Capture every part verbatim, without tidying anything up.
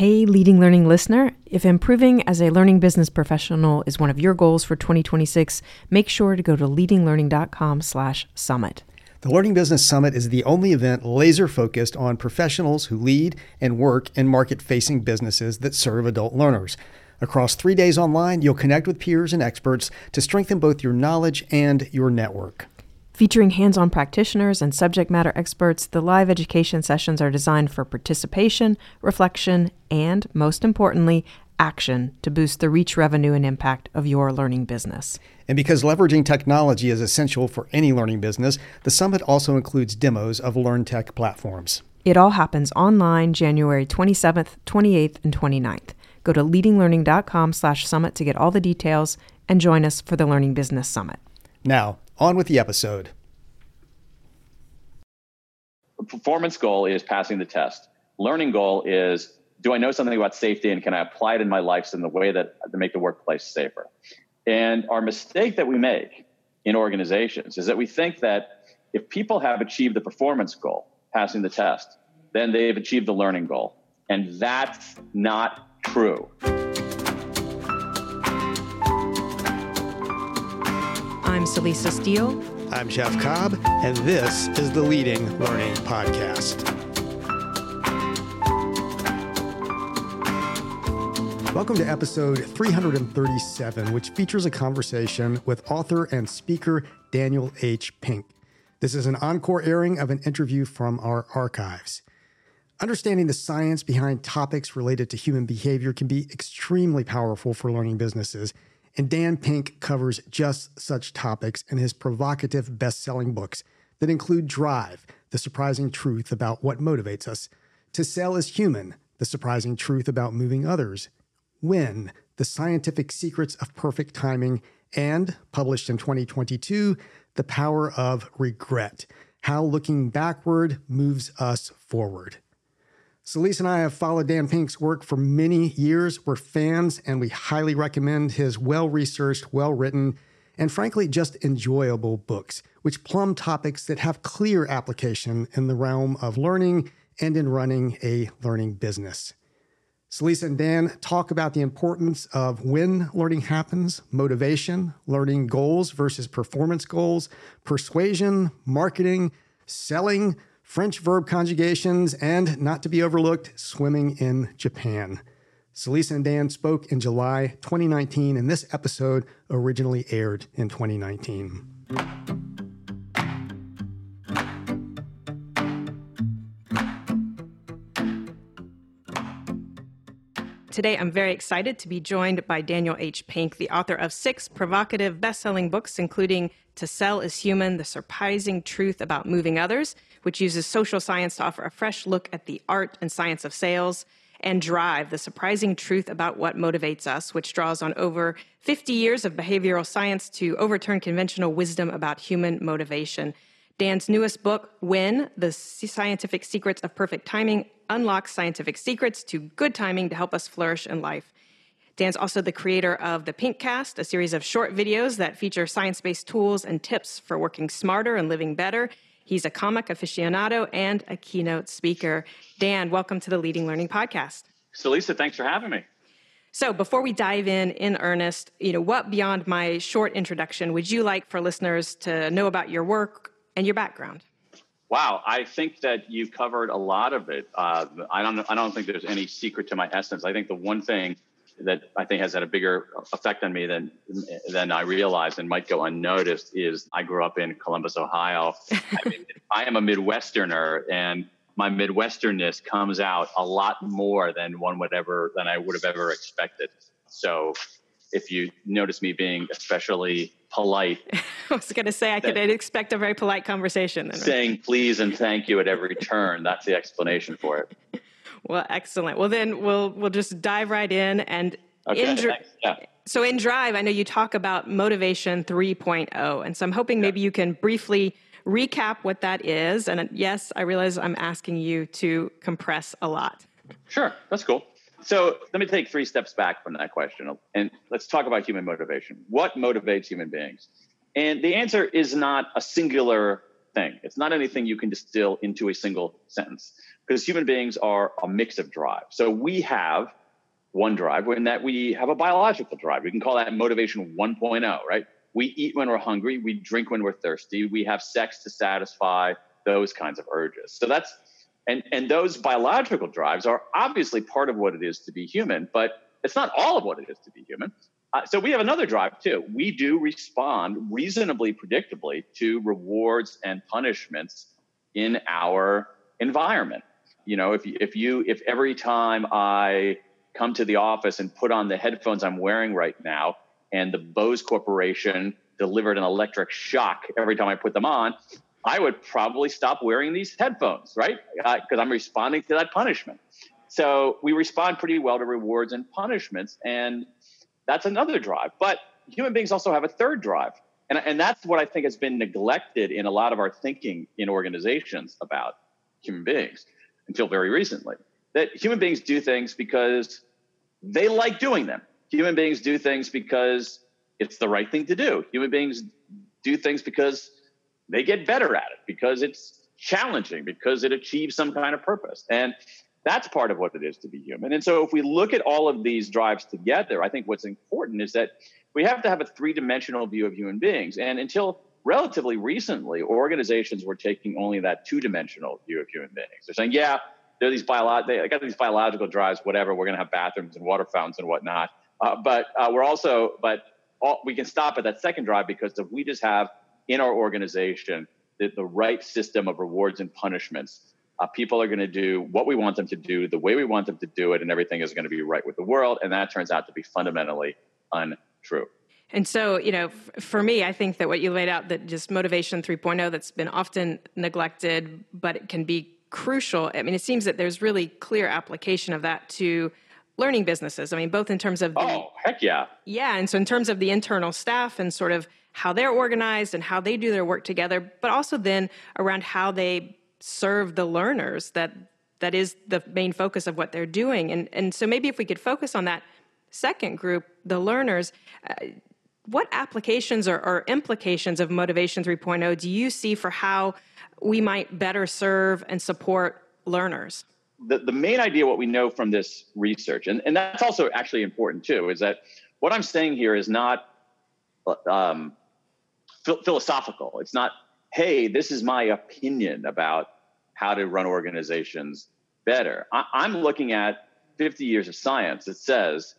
Hey, Leading Learning listener, if improving as a learning business professional is one of your goals for twenty twenty-six, make sure to go to leadinglearning.com slash summit. The Learning Business Summit is the only event laser-focused on professionals who lead and work in market-facing businesses that serve adult learners. Across three days online, you'll connect with peers and experts to strengthen both your knowledge and your network. Featuring hands-on practitioners and subject matter experts, the live education sessions are designed for participation, reflection, and, most importantly, action to boost the reach, revenue, and impact of your learning business. And because leveraging technology is essential for any learning business, the summit also includes demos of LearnTech platforms. It all happens online January twenty-seventh, twenty-eighth, and twenty-ninth. Go to leadinglearning.com slash summit to get all the details and join us for the Learning Business Summit. Now, on with the episode. The performance goal is passing the test. Learning goal is, do I know something about safety and can I apply it in my life in the way that to make the workplace safer? And our mistake that we make in organizations is that we think that if people have achieved the performance goal, passing the test, then they've achieved the learning goal. And that's not true. I'm Celisa Steele. I'm Jeff Cobb, and this is the Leading Learning Podcast. Welcome to episode three thirty-seven, which features a conversation with author and speaker Daniel H. Pink. This is an encore airing of an interview from our archives. Understanding the science behind topics related to human behavior can be extremely powerful for learning businesses, and Dan Pink covers just such topics in his provocative best-selling books that include Drive, The Surprising Truth About What Motivates Us, To Sell is Human, The Surprising Truth About Moving Others, Win, The Scientific Secrets of Perfect Timing, and, published in twenty twenty-two, The Power of Regret, How Looking Backward Moves Us Forward. Celisa and I have followed Dan Pink's work for many years. We're fans, and we highly recommend his well-researched, well-written, and frankly, just enjoyable books, which plumb topics that have clear application in the realm of learning and in running a learning business. Celisa and Dan talk about the importance of when learning happens, motivation, learning goals versus performance goals, persuasion, marketing, selling, French verb conjugations, and, not to be overlooked, swimming in Japan. Celisa and Dan spoke in July twenty nineteen, and this episode originally aired in twenty nineteen. Today, I'm very excited to be joined by Daniel H. Pink, the author of six provocative best-selling books, including To Sell is Human, The Surprising Truth About Moving Others, which uses social science to offer a fresh look at the art and science of sales, and Drive, The Surprising Truth About What Motivates Us, which draws on over fifty years of behavioral science to overturn conventional wisdom about human motivation. Dan's newest book, Win, The Scientific Secrets of Perfect Timing, unlocks scientific secrets to good timing to help us flourish in life. Dan's also the creator of the Pinkcast, a series of short videos that feature science-based tools and tips for working smarter and living better. He's a comic aficionado and a keynote speaker. Dan, welcome to the Leading Learning Podcast. Celisa, thanks for having me. So before we dive in in earnest, you know, what beyond my short introduction would you like for listeners to know about your work and your background? Wow, I think that you've covered a lot of it. Uh, I don't. I don't think there's any secret to my essence. I think the one thing that I think has had a bigger effect on me than than I realized and might go unnoticed is I grew up in Columbus, Ohio. I mean, I am a Midwesterner, and my Midwesternness comes out a lot more than one would ever than I would have ever expected. So, if you notice me being especially polite. I was going to say, I could expect a very polite conversation. Then, right? Saying please and thank you at every turn. That's the explanation for it. Well, excellent. Well, then we'll we'll just dive right in. And okay, in Dri- yeah. So in Drive, I know you talk about Motivation three point oh. And so I'm hoping maybe you can briefly recap what that is. And yes, I realize I'm asking you to compress a lot. Sure, that's cool. So let me take three steps back from that question, and let's talk about human motivation. What motivates human beings? And the answer is not a singular thing. It's not anything you can distill into a single sentence, because human beings are a mix of drive. So we have one drive in that we have a biological drive. We can call that motivation one point oh, right? We eat when we're hungry. We drink when we're thirsty. We have sex to satisfy those kinds of urges. So that's, and, and those biological drives are obviously part of what it is to be human, but it's not all of what it is to be human. Uh, so we have another drive too. We do respond reasonably predictably to rewards and punishments in our environment. You know, if you, if you, if every time I come to the office and put on the headphones I'm wearing right now, and the Bose Corporation delivered an electric shock every time I put them on, I would probably stop wearing these headphones, right? Because uh, I'm responding to that punishment. So we respond pretty well to rewards and punishments, and that's another drive. But human beings also have a third drive. And, and that's what I think has been neglected in a lot of our thinking in organizations about human beings until very recently. That human beings do things because they like doing them. Human beings do things because it's the right thing to do. Human beings do things because they get better at it, because it's challenging, because it achieves some kind of purpose. And that's part of what it is to be human. And so if we look at all of these drives together, I think what's important is that we have to have a three-dimensional view of human beings. And until relatively recently, organizations were taking only that two-dimensional view of human beings. They're saying, yeah, they're these bio- they got these biological drives, whatever. We're going to have bathrooms and water fountains and whatnot. Uh, but uh, we're also, but all, we can stop at that second drive, because if we just have in our organization the, the right system of rewards and punishments, uh, people are going to do what we want them to do, the way we want them to do it, and everything is going to be right with the world. And that turns out to be fundamentally untrue. And so, you know, f- for me, I think that what you laid out, that just motivation three point oh, that's been often neglected, but it can be crucial. I mean, it seems that there's really clear application of that to learning businesses. I mean, both in terms of the, oh, heck yeah. Yeah. And so in terms of the internal staff and sort of how they're organized and how they do their work together, but also then around how they serve the learners, that that is the main focus of what they're doing. And, and so maybe if we could focus on that second group, the learners, uh, what applications or, or implications of Motivation three point oh do you see for how we might better serve and support learners? The, the main idea, what we know from this research, and, and that's also actually important too, is that what I'm saying here is not um, ph- philosophical. It's not, hey, this is my opinion about how to run organizations better. I, I'm looking at fifty years of science that says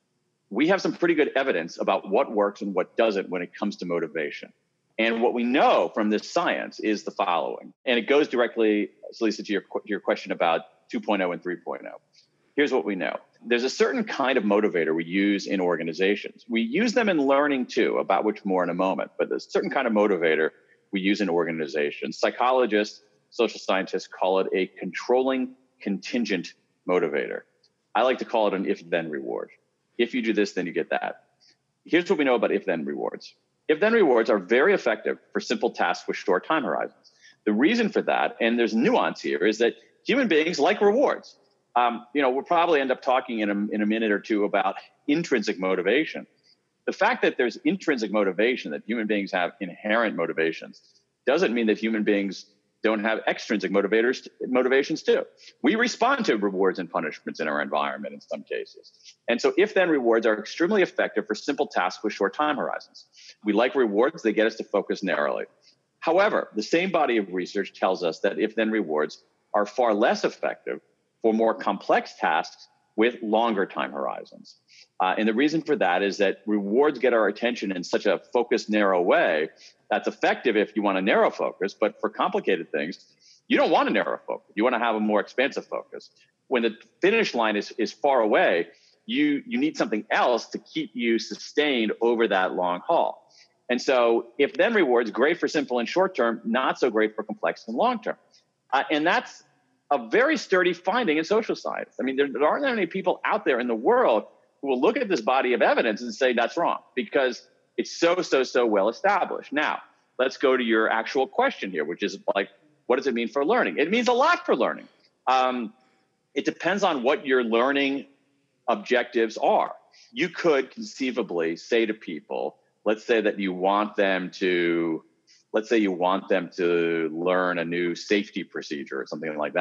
we have some pretty good evidence about what works and what doesn't when it comes to motivation. And what we know from this science is the following, and it goes directly, Lisa, to your, your question about two point oh and three point oh. Here's what we know. There's a certain kind of motivator we use in organizations. We use them in learning too, about which more in a moment, but there's a certain kind of motivator we use in organizations. Psychologists, social scientists call it a controlling contingent motivator. I like to call it an if-then reward. If you do this, then you get that. Here's what we know about if-then rewards. If-then rewards are very effective for simple tasks with short time horizons. The reason for that, and there's nuance here, is that human beings like rewards. Um, you know, we'll probably end up talking in a, in a minute or two about intrinsic motivation. The fact that there's intrinsic motivation, that human beings have inherent motivations, doesn't mean that human beings don't have extrinsic motivators, motivations too. We respond to rewards and punishments in our environment in some cases. And so if-then rewards are extremely effective for simple tasks with short time horizons. We like rewards, they get us to focus narrowly. However, the same body of research tells us that if-then rewards are far less effective for more complex tasks with longer time horizons. Uh, and the reason for that is that rewards get our attention in such a focused, narrow way that's effective if you want a narrow focus, but for complicated things, you don't want a narrow focus. You want to have a more expansive focus. When the finish line is, is far away, you, you need something else to keep you sustained over that long haul. And so if-then rewards, great for simple and short term, not so great for complex and long term. Uh, and that's a very sturdy finding in social science. I mean, there, there aren't that many people out there in the world who will look at this body of evidence and say that's wrong, because it's so, so, so well established. Now, let's go to your actual question here, which is like, what does it mean for learning? It means a lot for learning. Um, it depends on what your learning objectives are. You could conceivably say to people, let's say that you want them to, let's say you want them to learn a new safety procedure or something like that.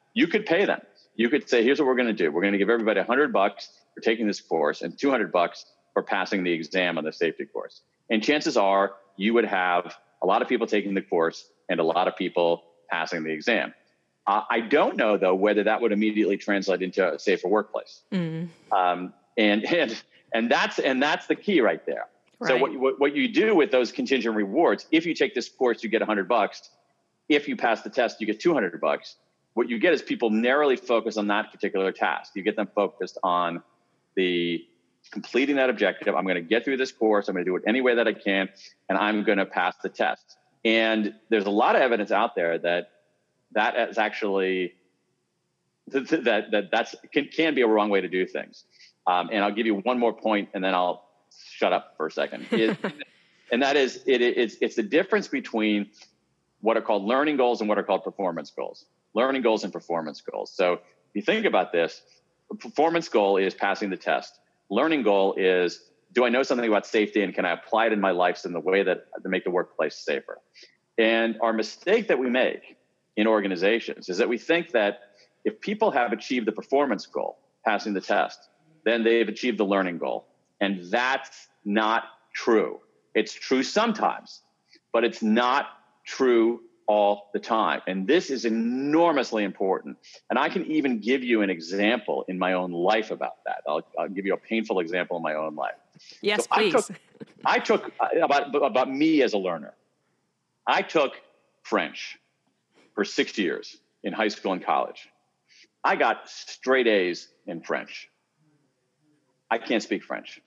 you could pay them. You could say, here's what we're going to do. We're going to give everybody a hundred bucks for taking this course and two hundred bucks for passing the exam on the safety course. And chances are you would have a lot of people taking the course and a lot of people passing the exam. Uh, I don't know, though, whether that would immediately translate into a safer workplace. Mm. Um, and, and, and that's, and that's the key right there. Right. So what, what, what you do with those contingent rewards, if you take this course, you get a hundred bucks. If you pass the test, you get two hundred bucks. What you get is people narrowly focused on that particular task. You get them focused on the completing that objective. I'm going to get through this course. I'm going to do it any way that I can, and I'm going to pass the test. And there's a lot of evidence out there that that is actually that that that's can, can be a wrong way to do things. Um, and I'll give you one more point, and then I'll shut up for a second. It, and that is, it, it's it's the difference between what are called learning goals and what are called performance goals. Learning goals and performance goals. So if you think about this, a performance goal is passing the test. Learning goal is, do I know something about safety and can I apply it in my life in the way that to make the workplace safer? And our mistake that we make in organizations is that we think that if people have achieved the performance goal, passing the test, then they've achieved the learning goal. And that's not true. It's true sometimes, but it's not true all the time. And this is enormously important. And I can even give you an example in my own life about that. I'll, I'll give you a painful example in my own life. Yes, so please. I took, I took about, about me as a learner. I took French for six years in high school and college. I got straight A's in French. I can't speak French.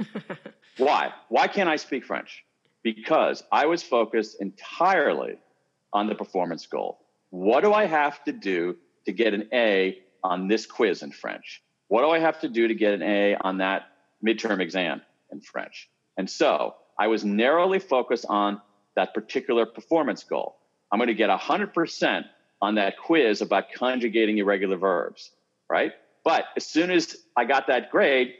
Why? Why can't I speak French? Because I was focused entirely on the performance goal. What do I have to do to get an A on this quiz in French? What do I have to do to get an A on that midterm exam in French? And so I was narrowly focused on that particular performance goal. I'm going to get one hundred percent on that quiz about conjugating irregular verbs, right? But as soon as I got that grade,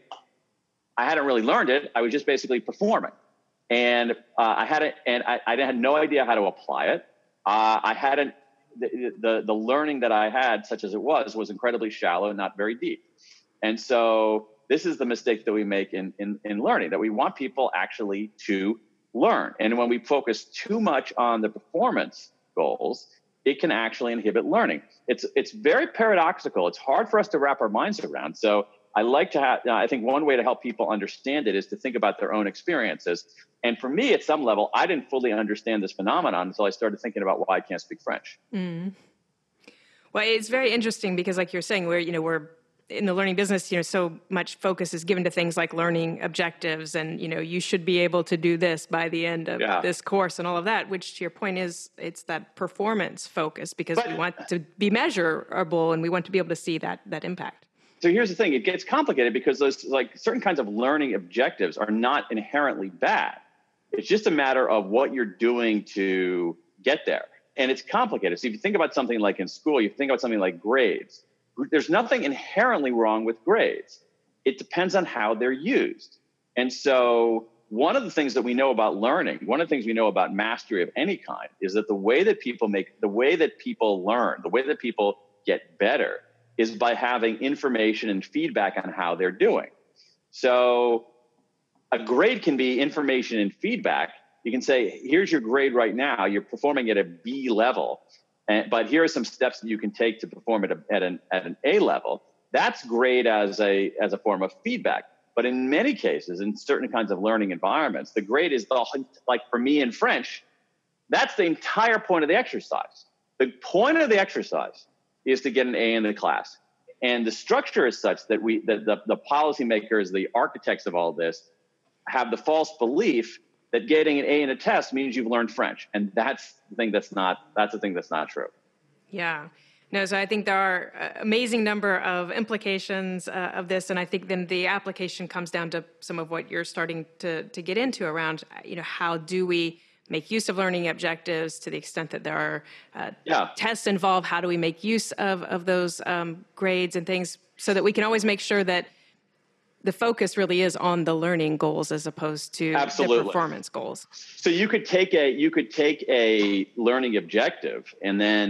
I hadn't really learned it. I was just basically performing. And uh, I had it, and I, I had no idea how to apply it. Uh, I hadn't, the, the, the learning that I had, such as it was, was incredibly shallow and not very deep. And so this is the mistake that we make in, in, in learning, that we want people actually to learn. And when we focus too much on the performance goals, it can actually inhibit learning. It's, it's very paradoxical. It's hard for us to wrap our minds around. So I like to have, I think one way to help people understand it is to think about their own experiences. And for me, at some level, I didn't fully understand this phenomenon until I started thinking about why I can't speak French. Mm. Well, it's very interesting because, like you're saying, we're, you know, we're in the learning business, you know, so much focus is given to things like learning objectives and, you know, you should be able to do this by the end of yeah. this course and all of that, which to your point is it's that performance focus because but, we want to be measurable and we want to be able to see that, that impact. So here's the thing, it gets complicated because those like certain kinds of learning objectives are not inherently bad. It's just a matter of what you're doing to get there. And it's complicated. So if you think about something like in school, you think about something like grades. There's nothing inherently wrong with grades. It depends on how they're used. And so one of the things that we know about learning, one of the things we know about mastery of any kind is that the way that people make, the way that people learn, the way that people get better is by having information and feedback on how they're doing. So a grade can be information and feedback. You can say, here's your grade right now. You're performing at a B level, and, but here are some steps that you can take to perform at, a, at, an, at an A level. That's grade as a, as a form of feedback. But in many cases, in certain kinds of learning environments, the grade is the, like for me in French, that's the entire point of the exercise. The point of the exercise is to get an A in the class. And the structure is such that we, that the, the policymakers, the architects of all this, have the false belief that getting an A in a test means you've learned French. And that's the thing that's not, that's the thing that's not true. Yeah. No, so I think there are an amazing number of implications uh, of this. And I think then the application comes down to some of what you're starting to, to get into around, you know, how do we make use of learning objectives to the extent that there are uh, yeah. tests involved? How do we make use of, of those um, grades and things so that we can always make sure that the focus really is on the learning goals as opposed to Absolutely. the performance goals? So you could take a, you could take a learning objective and then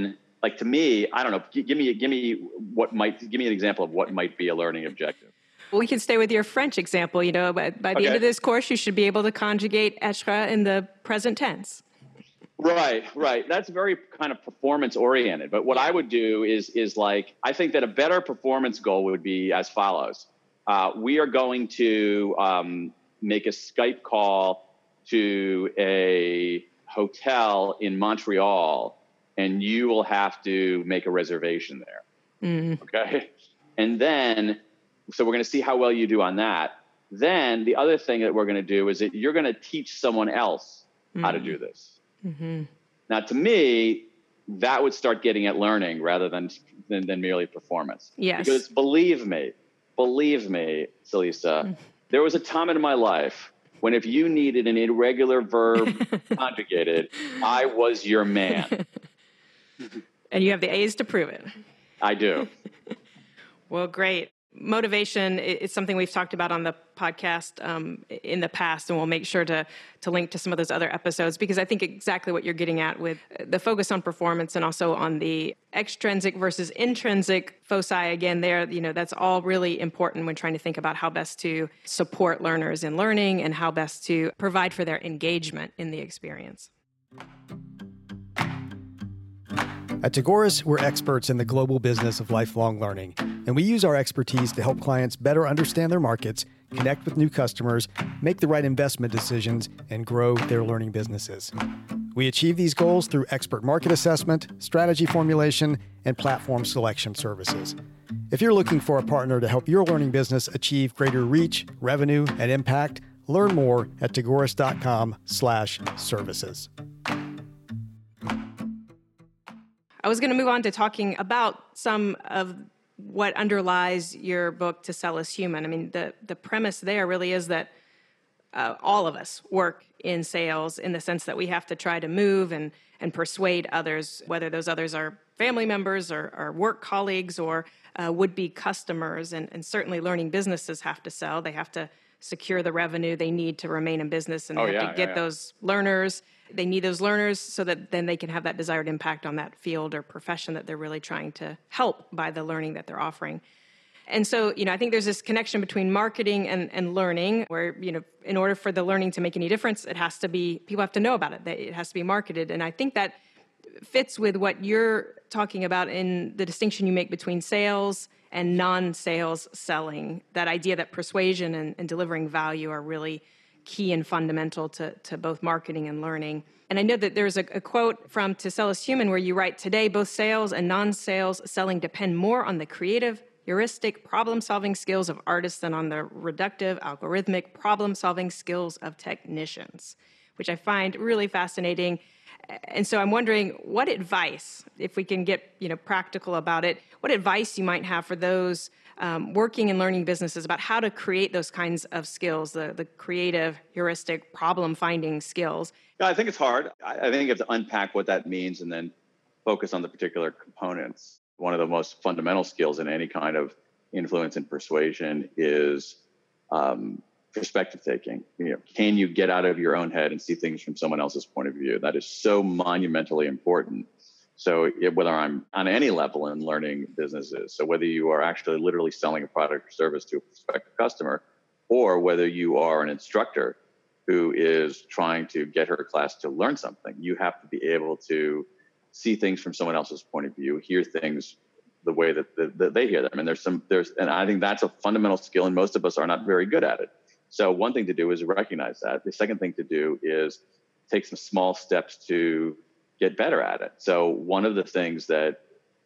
like to me, I don't know, g- give me, give me what might, give me an example of what might be a learning objective. Well, we can stay with your French example. You know, by, by the Okay. end of this course, you should be able to conjugate être in the present tense. Right, right. That's very kind of performance oriented. But what I would do is, is like, I think that a better performance goal would be as follows. Uh, we are going to um, make a Skype call to a hotel in Montreal, and you will have to make a reservation there. Mm. Okay. And then, so we're going to see how well you do on that. Then the other thing that we're going to do is that you're going to teach someone else mm. how to do this. Mm-hmm. Now, to me, that would start getting at learning rather than, than, than merely performance. Yes. Because believe me, believe me, Celisa, mm. there was a time in my life when if you needed an irregular verb conjugated, I was your man. And you have the A's to prove it. I do. Well, great. Motivation is something we've talked about on the podcast um, in the past, and we'll make sure to to link to some of those other episodes, because I think exactly what you're getting at with the focus on performance and also on the extrinsic versus intrinsic foci. Again, there, you know, that's all really important when trying to think about how best to support learners in learning and how best to provide for their engagement in the experience. At Tagoras, we're experts in the global business of lifelong learning, and we use our expertise to help clients better understand their markets, connect with new customers, make the right investment decisions, and grow their learning businesses. We achieve these goals through expert market assessment, strategy formulation, and platform selection services. If you're looking for a partner to help your learning business achieve greater reach, revenue, and impact, learn more at tagoras.com slash services. I was going to move on to talking about some of what underlies your book, To Sell is Human. I mean, the, the premise there really is that uh, all of us work in sales in the sense that we have to try to move and, and persuade others, whether those others are family members or, or work colleagues or uh, would-be customers. And, and certainly learning businesses have to sell. They have to secure the revenue they need to remain in business, and they oh, have yeah, to get yeah, yeah. those learners. They need those learners so that then they can have that desired impact on that field or profession that they're really trying to help by the learning that they're offering. And so, you know, I think there's this connection between marketing and, and learning where, you know, in order for the learning to make any difference, it has to be, people have to know about it. It has to be marketed. And I think that fits with what you're talking about in the distinction you make between sales and non-sales selling, that idea that persuasion and, and delivering value are really key and fundamental to, to both marketing and learning. And I know that there's a, a quote from To Sell is Human where you write, "Today, both sales and non-sales selling depend more on the creative, heuristic, problem-solving skills of artists than on the reductive, algorithmic, problem-solving skills of technicians," which I find really fascinating. And so I'm wondering what advice, if we can get, you know, practical about it, what advice you might have for those um, working and learning businesses about how to create those kinds of skills, the, the creative, heuristic, problem-finding skills. Yeah, I think it's hard. I, I think you have to unpack what that means and then focus on the particular components. One of the most fundamental skills in any kind of influence and persuasion is um, perspective taking. You know, can you get out of your own head and see things from someone else's point of view? That is so monumentally important. So it, whether I'm on any level in learning businesses, so whether you are actually literally selling a product or service to a prospective customer, or whether you are an instructor who is trying to get her class to learn something, you have to be able to see things from someone else's point of view, hear things the way that, that, that they hear them. And there's some, there's, and I think that's a fundamental skill, and most of us are not very good at it. So one thing to do is recognize that. The second thing to do is take some small steps to get better at it. So one of the things that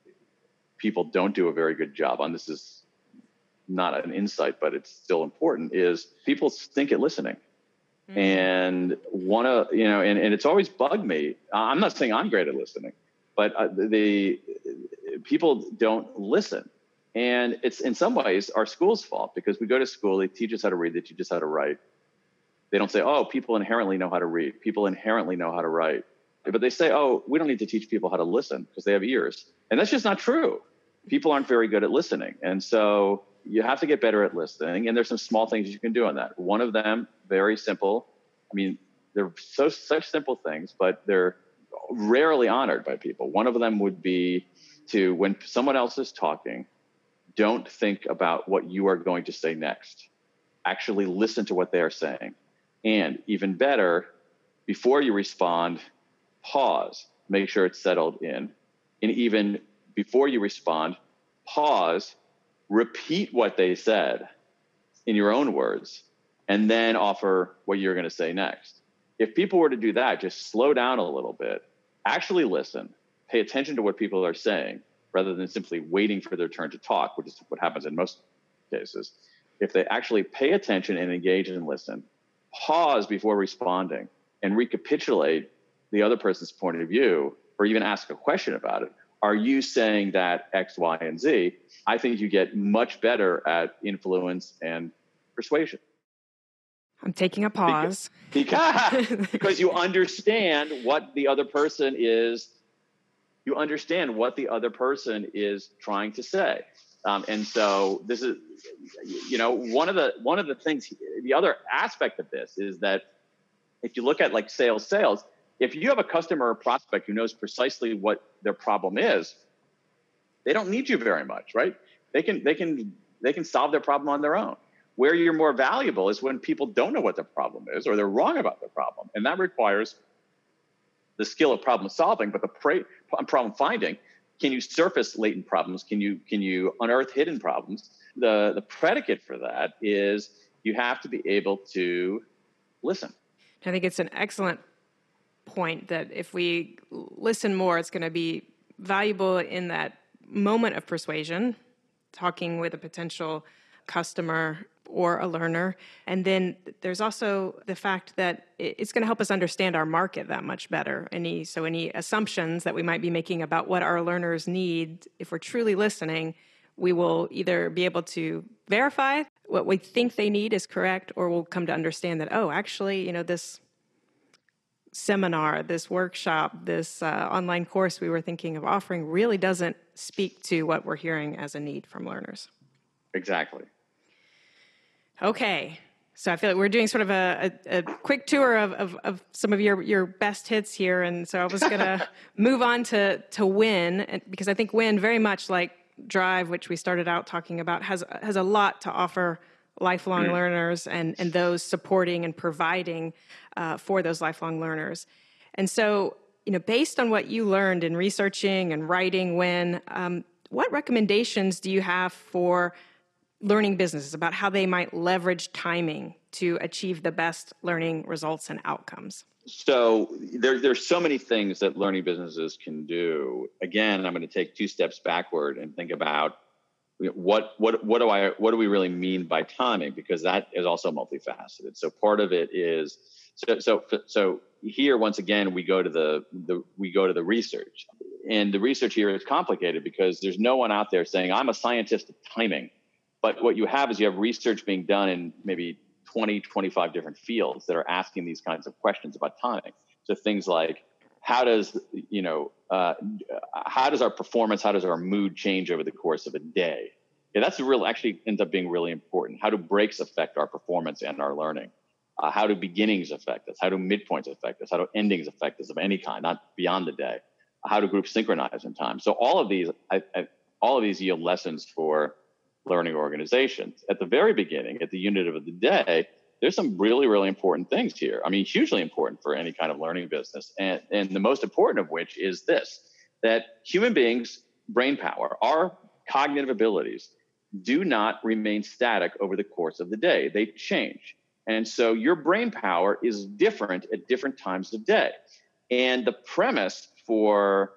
people don't do a very good job on, this is not an insight, but it's still important, is people stink at listening. Mm-hmm. And one of, you know, and, and it's always bugged me. I'm not saying I'm great at listening, but uh, the, the people don't listen. And it's in some ways our school's fault, because we go to school, they teach us how to read, they teach us how to write. They don't say, oh, people inherently know how to read. People inherently know how to write. But they say, oh, we don't need to teach people how to listen because they have ears. And that's just not true. People aren't very good at listening. And so you have to get better at listening. And there's some small things you can do on that. One of them, very simple. I mean, they're so such simple things, but they're rarely honored by people. One of them would be to, when someone else is talking, don't think about what you are going to say next. Actually listen to what they are saying. And even better, before you respond, pause, make sure it's settled in. And even before you respond, pause, repeat what they said in your own words, and then offer what you're going to say next. If people were to do that, just slow down a little bit, actually listen, pay attention to what people are saying, rather than simply waiting for their turn to talk, which is what happens in most cases. If they actually pay attention and engage and listen, pause before responding, and recapitulate the other person's point of view, or even ask a question about it. Are you saying that X, Y, and Z? I think you get much better at influence and persuasion. I'm taking a pause. Because, because, because you understand what the other person is, you understand what the other person is trying to say. Um, and so this is, you know, one of the, one of the things, the other aspect of this is that if you look at like sales, sales, if you have a customer or prospect who knows precisely what their problem is, they don't need you very much, right? They can, they can, they can solve their problem on their own. Where you're more valuable is when people don't know what their problem is, or they're wrong about their problem. And that requires the skill of problem solving, but the pra- problem finding. Can you surface latent problems? Can you, can you unearth hidden problems? The, the predicate for that is you have to be able to listen. I think it's an excellent point that if we listen more, it's going to be valuable in that moment of persuasion, talking with a potential customer or a learner. And then there's also the fact that it's going to help us understand our market that much better. Any, so any assumptions that we might be making about what our learners need, if we're truly listening, we will either be able to verify what we think they need is correct, or we'll come to understand that, oh, actually, you know, this seminar, this workshop, this uh, online course we were thinking of offering really doesn't speak to what we're hearing as a need from learners. Exactly. Okay. So I feel like we're doing sort of a, a, a quick tour of, of, of some of your, your best hits here. And so I was going to move on to, to Win, because I think Win, very much like Drive, which we started out talking about, has, has a lot to offer lifelong mm. learners and, and those supporting and providing uh, for those lifelong learners. And so, you know, based on what you learned in researching and writing Win, um, what recommendations do you have for learning businesses about how they might leverage timing to achieve the best learning results and outcomes? So there, there's so many things that learning businesses can do. Again, I'm going to take two steps backward and think about what what what do I what do we really mean by timing, because that is also multifaceted. So part of it is so so so here once again we go to the, the we go to the research, and the research here is complicated because there's no one out there saying I'm a scientist of timing. But what you have is you have research being done in maybe twenty, twenty-five different fields that are asking these kinds of questions about timing. So things like, how does, you know, uh, how does our performance, how does our mood change over the course of a day? Yeah, that's real, actually ends up being really important. How do breaks affect our performance and our learning? Uh, how do beginnings affect us? How do midpoints affect us? How do endings affect us of any kind, not beyond the day? How do groups synchronize in time? So all of these, I, I, all of these yield lessons for learning organizations. At the very beginning, at the unit of the day, there's some really, really important things here. I mean, hugely important for any kind of learning business. And, and the most important of which is this, that human beings' brain power, our cognitive abilities, do not remain static over the course of the day. They change. And so your brain power is different at different times of day. And the premise for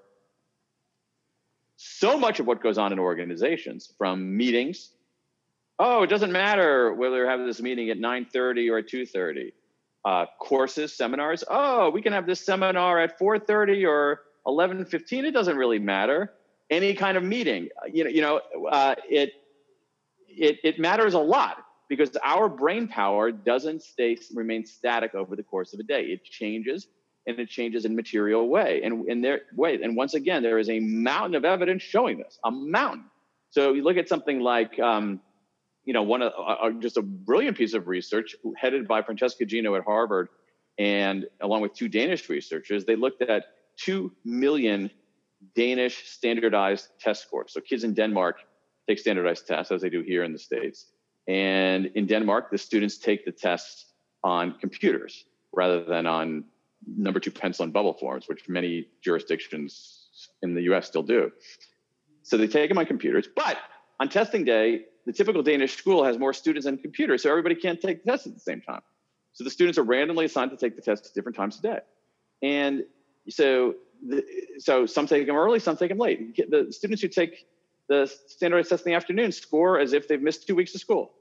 so much of what goes on in organizations, from meetings, oh, it doesn't matter whether we're having this meeting at nine thirty or at two thirty. Uh, courses, seminars, oh, we can have this seminar at four thirty or eleven fifteen. It doesn't really matter. Any kind of meeting, you know, you know, uh, it, it, it matters a lot because our brain power doesn't stay, remain static over the course of a day. It changes. And it changes in material way. And in their way, and once again, there is a mountain of evidence showing this, a mountain. So you look at something like, um, you know, one of uh, just a brilliant piece of research headed by Francesca Gino at Harvard, and along with two Danish researchers, they looked at two million Danish standardized test scores. So kids in Denmark take standardized tests, as they do here in the States. And in Denmark, the students take the tests on computers rather than on number two pencil and bubble forms, which many jurisdictions in the U S still do. So they take them on computers, but on testing day, the typical Danish school has more students than computers, so everybody can't take the test at the same time. So the students are randomly assigned to take the test at different times a day. And so, the, so some take them early, some take them late. The students who take the standardized test in the afternoon score as if they've missed two weeks of school.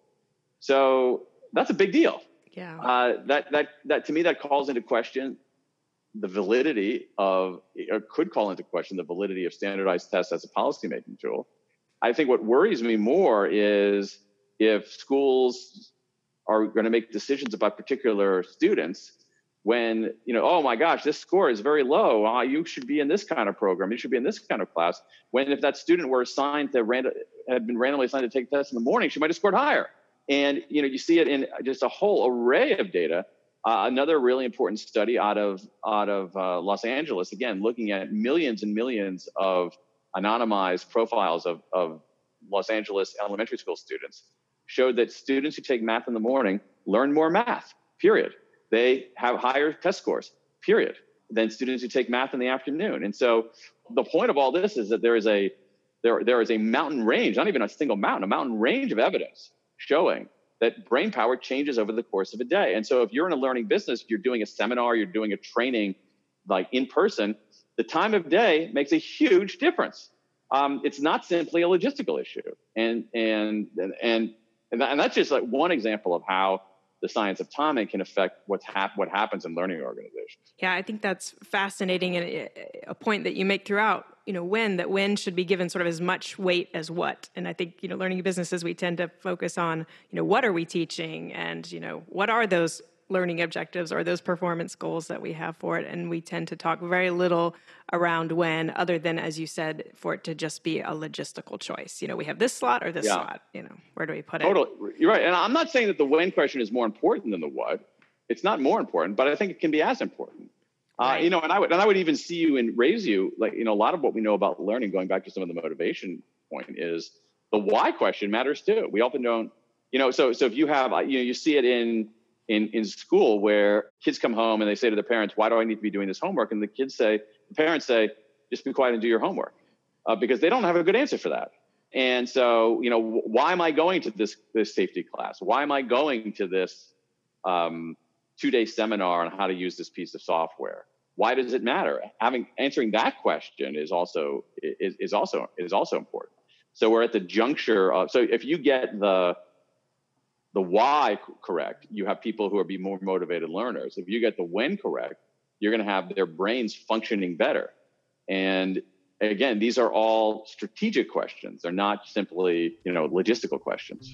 So that's a big deal. Yeah. Uh, that that that to me that calls into question the validity of, or could call into question the validity of standardized tests as a policymaking tool. I think what worries me more is if schools are going to make decisions about particular students when, you know, oh my gosh, this score is very low. Uh, you should be in this kind of program. You should be in this kind of class. When if that student were assigned to random, had been randomly assigned to take tests in the morning, she might have scored higher. And, you know, you see it in just a whole array of data. Uh, another really important study out of out of uh, Los Angeles, again, looking at millions and millions of anonymized profiles of, of Los Angeles elementary school students, showed that students who take math in the morning learn more math, period. They have higher test scores, period, than students who take math in the afternoon. And so the point of all this is that there is a there, there is a mountain range, not even a single mountain, a mountain range of evidence showing that brain power changes over the course of a day. And so if you're in a learning business, you're doing a seminar, you're doing a training like in person, the time of day makes a huge difference. Um, it's not simply a logistical issue. And, and, and, and, and that's just like one example of how the science of timing can affect what's hap- what happens in learning organizations. Yeah, I think that's fascinating, and a point that you make throughout, you know, when, that when should be given sort of as much weight as what. And I think, you know, learning businesses, we tend to focus on, you know, what are we teaching, and, you know, what are those learning objectives or those performance goals that we have for it. And we tend to talk very little around when, other than, as you said, for it to just be a logistical choice. You know, we have this slot or this yeah. slot, you know, where do we put it? Totally. You're right. And I'm not saying that the when question is more important than the what. It's not more important, but I think it can be as important. Right. Uh, you know, and I would, and I would even see you and raise you, like, you know, a lot of what we know about learning, going back to some of the motivation point, is the why question matters too. We often don't, you know, so, so if you have, you know, you see it in, in, in school where kids come home and they say to their parents, why do I need to be doing this homework? And the kids say, the parents say, just be quiet and do your homework, uh, because they don't have a good answer for that. And so, you know, why am I going to this, this safety class? Why am I going to this um, two-day seminar on how to use this piece of software? Why does it matter? Having answering that question is also is, is also is also important. So we're at the juncture of, so if you get the the why correct, you have people who are be more motivated learners. If you get the when correct, you're going to have their brains functioning better. And again, these are all strategic questions. They're not simply, you know, logistical questions.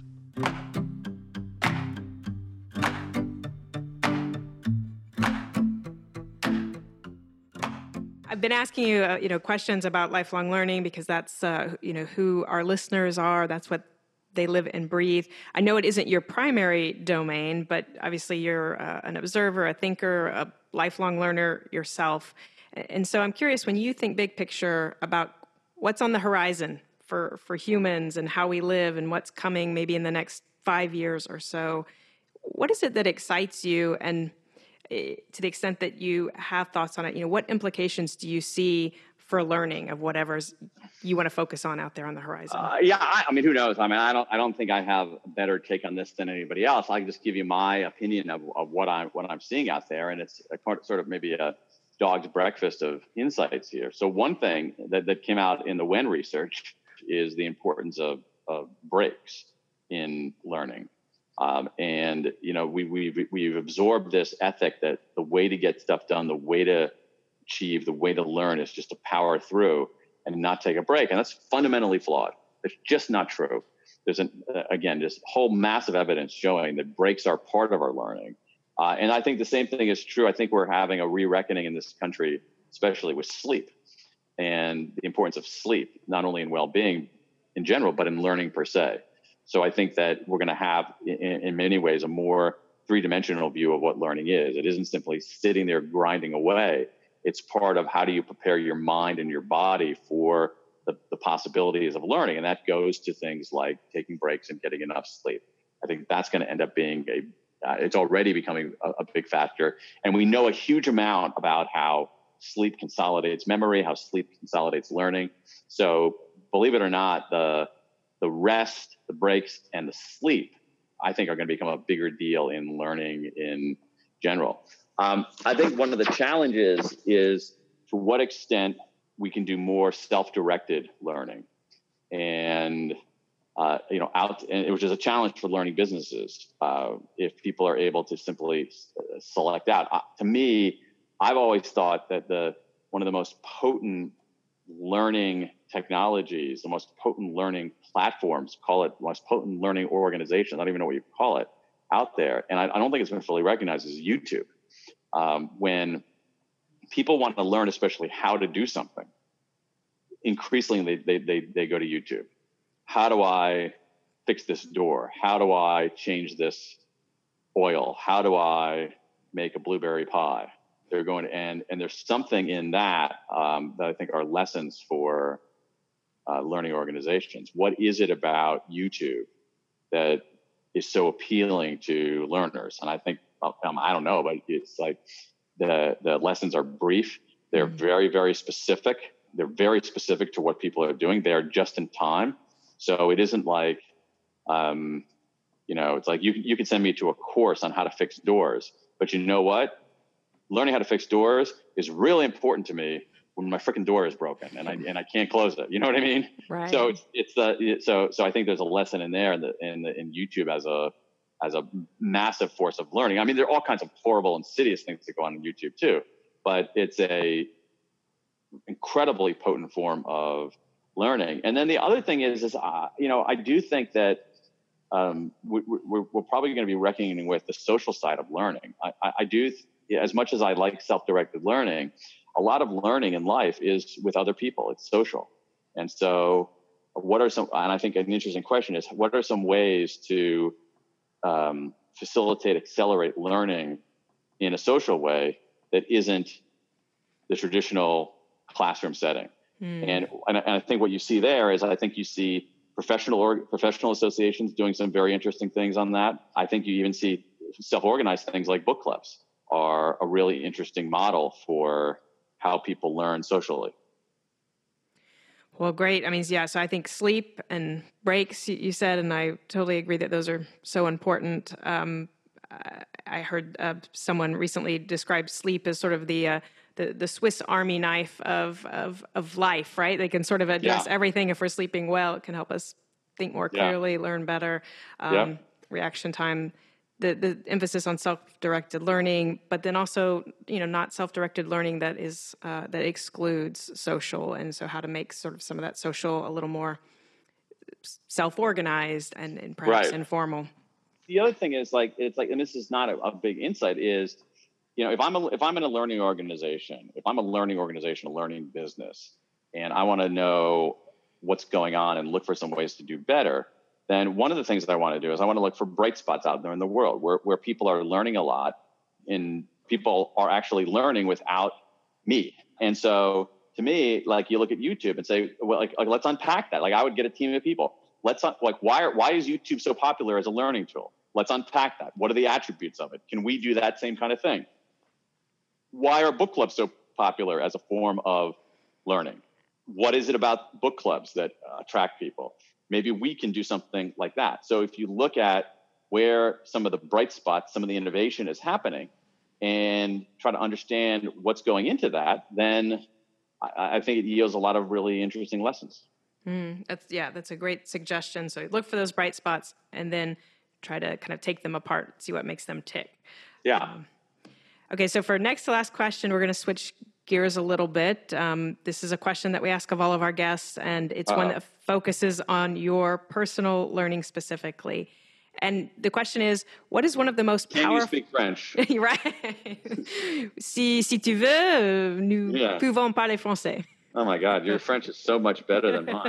I've been asking you, uh, you know, questions about lifelong learning because that's, uh, you know, who our listeners are. That's what they live and breathe. I know it isn't your primary domain, but obviously you're uh, an observer, a thinker, a lifelong learner yourself. And so I'm curious, when you think big picture about what's on the horizon for, for humans and how we live and what's coming maybe in the next five years or so, what is it that excites you? And to the extent that you have thoughts on it, you know, what implications do you see for learning of whatever's you want to focus on out there on the horizon? Uh, yeah, I, I mean, who knows? I mean, I don't, I don't think I have a better take on this than anybody else. I can just give you my opinion of, of what I'm, what I'm seeing out there, and it's a, sort of maybe a dog's breakfast of insights here. So one thing that, that came out in the When research is the importance of, of breaks in learning. Um, and, you know, we, we've, we've absorbed this ethic that the way to get stuff done, the way to achieve, the way to learn is just to power through and not take a break. And that's fundamentally flawed. It's just not true. There's, an, uh, again, this whole massive evidence showing that breaks are part of our learning. Uh, and I think the same thing is true. I think we're having a re-reckoning in this country, especially with sleep and the importance of sleep, not only in well-being in general, but in learning per se. So I think that we're going to have, in, in many ways, a more three-dimensional view of what learning is. It isn't simply sitting there grinding away. It's part of how do you prepare your mind and your body for the, the possibilities of learning. And that goes to things like taking breaks and getting enough sleep. I think that's going to end up being a, uh, it's already becoming a, a big factor. And we know a huge amount about how sleep consolidates memory, how sleep consolidates learning. So believe it or not, the, the rest, the breaks, and the sleep, I think are going to become a bigger deal in learning in general. Um, I think one of the challenges is to what extent we can do more self-directed learning. And, uh, you know, out, and which is a challenge for learning businesses. Uh, if people are able to simply select out. Uh, to me, I've always thought that the, one of the most potent learning technologies, the most potent learning platforms, call it most potent learning organizations, I don't even know what you call it, out there. And I, I don't think it's been fully recognized as YouTube. Um, when people want to learn, especially how to do something, increasingly they, they, they, they go to YouTube. How do I fix this door? How do I change this oil? How do I make a blueberry pie? They're going to, and, and there's something in that um, that I think are lessons for uh, learning organizations. What is it about YouTube that is so appealing to learners? And I think, um, I don't know, but it's like the, the lessons are brief. They're mm-hmm. very, very specific. They're very specific to what people are doing. They are just in time. So it isn't like, um, you know, it's like you, you can send me to a course on how to fix doors, but you know what? Learning how to fix doors is really important to me when my freaking door is broken and I and I can't close it. You know what I mean? Right. So it's it's the so so I think there's a lesson in there in the in the, in YouTube as a as a massive force of learning. I mean, there are all kinds of horrible, insidious things that go on in YouTube too, but it's a incredibly potent form of learning. And then the other thing is, is uh, you know, I do think that um, we, we're, we're probably going to be reckoning with the social side of learning. I, I, I do. As much as I like self-directed learning, a lot of learning in life is with other people. It's social. And so what are some, and I think an interesting question is, what are some ways to um, facilitate, accelerate learning in a social way that isn't the traditional classroom setting? Mm. And, and I think what you see there is, I think you see professional or professional associations doing some very interesting things on that. I think you even see self-organized things like book clubs are a really interesting model for how people learn socially. Well, great. I mean, yeah, so I think sleep and breaks, you said, and I totally agree that those are so important. Um, I heard uh, someone recently describe sleep as sort of the uh, the, the Swiss Army knife of, of, of life, right? They can sort of address yeah. everything. If we're sleeping well, it can help us think more clearly, yeah. learn better, um, yep. reaction time. The, the emphasis on self-directed learning, but then also, you know, not self-directed learning that is uh, that excludes social, and so how to make sort of some of that social a little more self-organized and, and perhaps right. informal. The other thing is like it's like, and this is not a, a big insight, is, you know, if I'm a, if I'm in a learning organization, if I'm a learning organization, a learning business, and I want to know what's going on and look for some ways to do better, then one of the things that I want to do is I want to look for bright spots out there in the world where, where people are learning a lot and people are actually learning without me. And so to me, like you look at YouTube and say, well, like, like let's unpack that. Like I would get a team of people. Let's un- like, why are, why is YouTube so popular as a learning tool? Let's unpack that. What are the attributes of it? Can we do that same kind of thing? Why are book clubs so popular as a form of learning? What is it about book clubs that uh, attract people? Maybe we can do something like that. So if you look at where some of the bright spots, some of the innovation is happening, and try to understand what's going into that, then I, I think it yields a lot of really interesting lessons. Mm, that's yeah, that's a great suggestion. So look for those bright spots and then try to kind of take them apart, see what makes them tick. Yeah. Um, okay, so for next to last question, we're going to switch gears a little bit. Um, this is a question that we ask of all of our guests, and it's Uh-oh. one that focuses on your personal learning specifically. And the question is, what is one of the most powerful... Can you speak French? Right. si, si tu veux, nous yeah. pouvons parler français. Oh my God, your French is so much better than mine.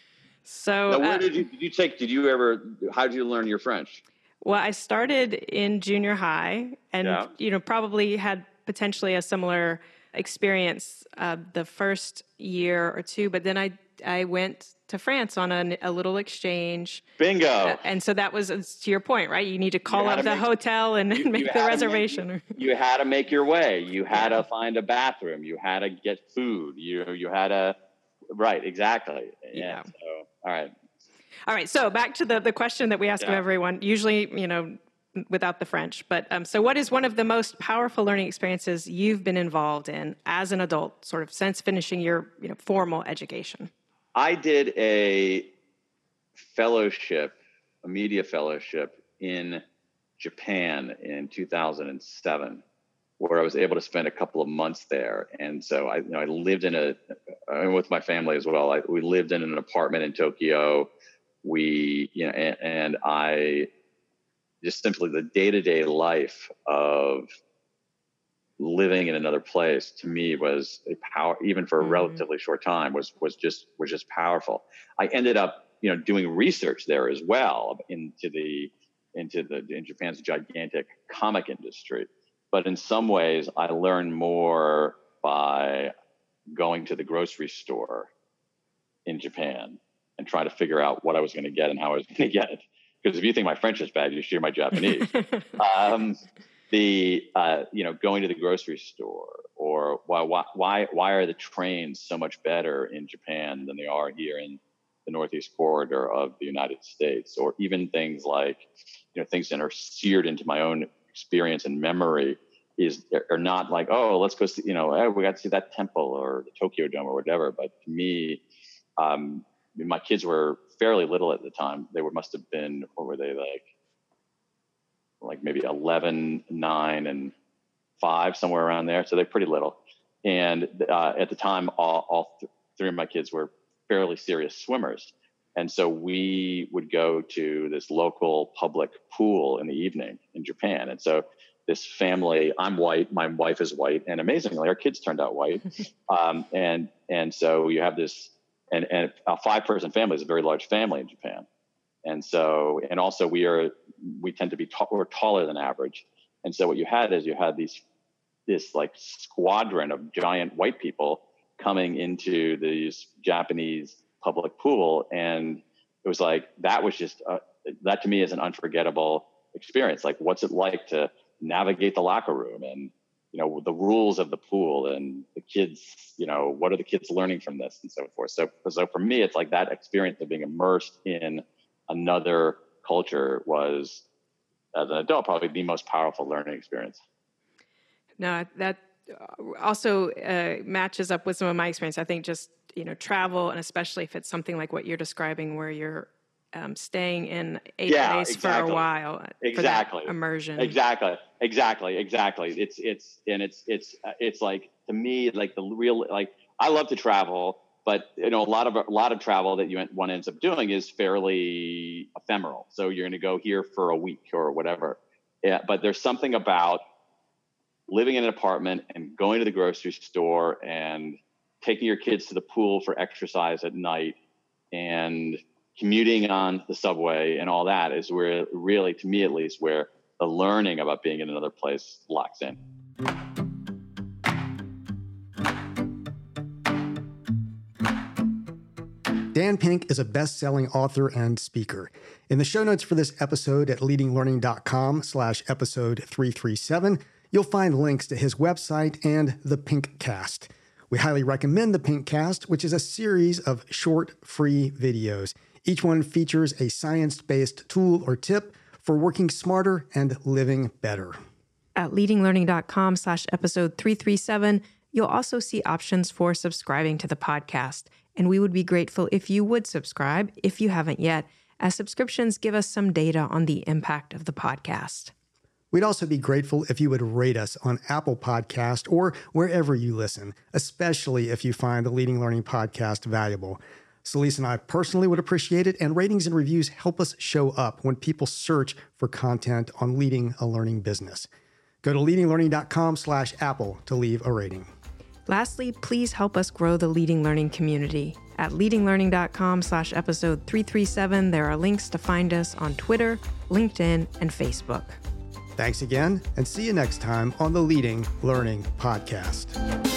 So, now, where uh, did you, did you take, did you ever, how did you learn your French? Well, I started in junior high and, yeah. you know, probably had potentially a similar experience uh, the first year or two, but then I I went to France on a, a little exchange. Bingo. Uh, and so that was, to your point, right? You need to call up the make, hotel and you, make you the reservation. Make, you, you had to make your way. You had yeah. to find a bathroom. You had to get food. You you had to, right, exactly. Yeah. yeah. So, all right. All right. So back to the, the question that we ask yeah. of everyone, usually, you know, without the French. But um, so what is one of the most powerful learning experiences you've been involved in as an adult, sort of since finishing your you know, formal education? I did a fellowship, a media fellowship in Japan in two thousand seven, where I was able to spend a couple of months there. And so I, you know, I lived in a, uh, with my family as well. I, we lived in an apartment in Tokyo. We, you know, and, and I just simply the day-to-day life of living in another place to me was a power, even for a mm-hmm. relatively short time, was was just was just powerful. I ended up, you know, doing research there as well into the into the in Japan's gigantic comic industry. But in some ways, I learned more by going to the grocery store in Japan and trying to figure out what I was going to get and how I was going to get it. Because if you think my French is bad, you should hear my Japanese. um, the uh, you know, going to the grocery store, or why why why are the trains so much better in Japan than they are here in the Northeast corridor of the United States, or even things like, you know, things that are seared into my own experience and memory is are not like, oh, let's go see, you know, oh, we got to see that temple or the Tokyo Dome or whatever. But to me, um, my kids were fairly little at the time. They were must have been, what were they like? like maybe eleven, nine, and five, somewhere around there. So they're pretty little. And uh, at the time, all, all th- three of my kids were fairly serious swimmers. And so we would go to this local public pool in the evening in Japan. And so this family, I'm white, my wife is white, and amazingly, our kids turned out white. um, and and so you have this, and, and a five-person family is a very large family in Japan. And so, and also we are, we tend to be, ta- we're taller than average. And so what you had is you had these, this like squadron of giant white people coming into these Japanese public pool. And it was like, that was just, uh, that to me is an unforgettable experience. Like, what's it like to navigate the locker room and, you know, the rules of the pool and the kids, you know, what are the kids learning from this and so forth. So, so for me, it's like that experience of being immersed in another culture was, as an adult, probably the most powerful learning experience. No, that also uh, matches up with some of my experience. I think just, you know, travel, and especially if it's something like what you're describing, where you're um, staying in a yeah, place exactly. for a while. Exactly. For that immersion. Exactly. Exactly. Exactly. It's, it's, and it's, it's, it's like, to me, like the real, like, I love to travel. But, you know, a lot of a lot of travel that you one ends up doing is fairly ephemeral. So you're going to go here for a week or whatever. Yeah, but there's something about living in an apartment and going to the grocery store and taking your kids to the pool for exercise at night and commuting on the subway and all that is where really, to me at least, where the learning about being in another place locks in. Dan Pink is a best-selling author and speaker. In the show notes for this episode at leadinglearning.com slash episode 337, you'll find links to his website and the Pink Cast. We highly recommend the Pink Cast, which is a series of short, free videos. Each one features a science-based tool or tip for working smarter and living better. At leadinglearning.com slash episode 337, you'll also see options for subscribing to the podcast. And we would be grateful if you would subscribe, if you haven't yet, as subscriptions give us some data on the impact of the podcast. We'd also be grateful if you would rate us on Apple Podcast or wherever you listen, especially if you find the Leading Learning Podcast valuable. Celeste and I personally would appreciate it, and ratings and reviews help us show up when people search for content on leading a learning business. Go to leadinglearning.com slash Apple to leave a rating. Lastly, please help us grow the Leading Learning community. At leadinglearning.com slash episode 337, there are links to find us on Twitter, LinkedIn, and Facebook. Thanks again, and see you next time on the Leading Learning Podcast.